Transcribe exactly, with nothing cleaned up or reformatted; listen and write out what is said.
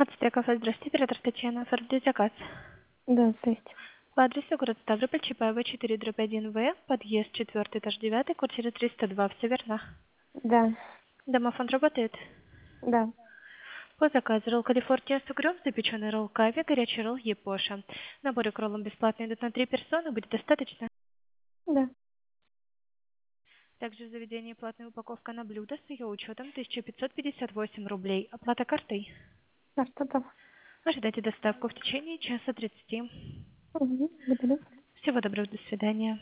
Отстая кафе, здравствуйте, оператор Татьяна, оформить заказ. Да, здрасте. По адресу город Ставрополь, Чапаева, четыре, дробь один В, подъезд четвертый, этаж девятый, квартира триста два, все верно? Да, Домофон работает? да, По заказу ролл Калифорния с угрём, запеченный ролл кави, горячий ролл Япоша. Наборы к роллам бесплатно идут на три персоны, будет достаточно. да. Также в заведении платная упаковка на блюдо с ее учетом тысяча пятьсот пятьдесят восемь рублей. Оплата картой. А что там? Ожидайте доставку в течение часа тридцати. Угу, благодарю. Всего доброго, до свидания.